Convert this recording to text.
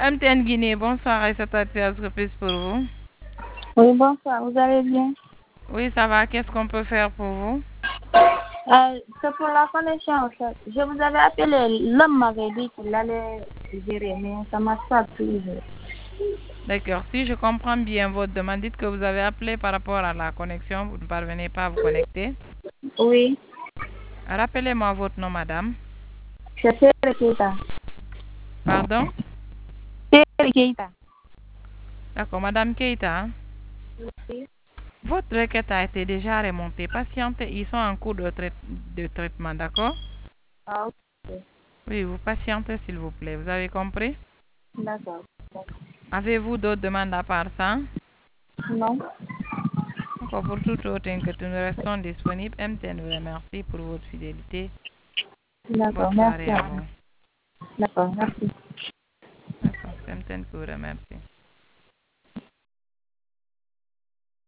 MTN Guinée, bonsoir et c'est à surprise pour vous. Oui, bonsoir, vous allez bien? Oui, ça va, qu'est-ce qu'on peut faire pour vous? C'est pour la connexion en fait. Je vous avais appelé, l'homme m'avait dit qu'il allait gérer, mais ça ne marche pas toujours. D'accord, si je comprends bien votre demande, dites que vous avez appelé par rapport à la connexion, vous ne parvenez pas à vous connecter. Oui, Rappelez-moi votre nom, madame. c'est Tere Keita. Pardon? Tere Keita. D'accord, madame Keita, hein? Oui. Votre requête a été déjà remontée. Patientez, ils sont en cours de traitement, d'accord? Ah, ok. Oui, vous patientez s'il vous plaît. Vous avez compris? D'accord. Avez-vous d'autres demandes à part ça? Non? Encore pour toute autre inquiétude, nous restons disponibles. MTN vous remercie pour votre fidélité. Bonne D'accord, soirée merci. à vous. D'accord, merci. D'accord, c'est MTN qui vous remercie.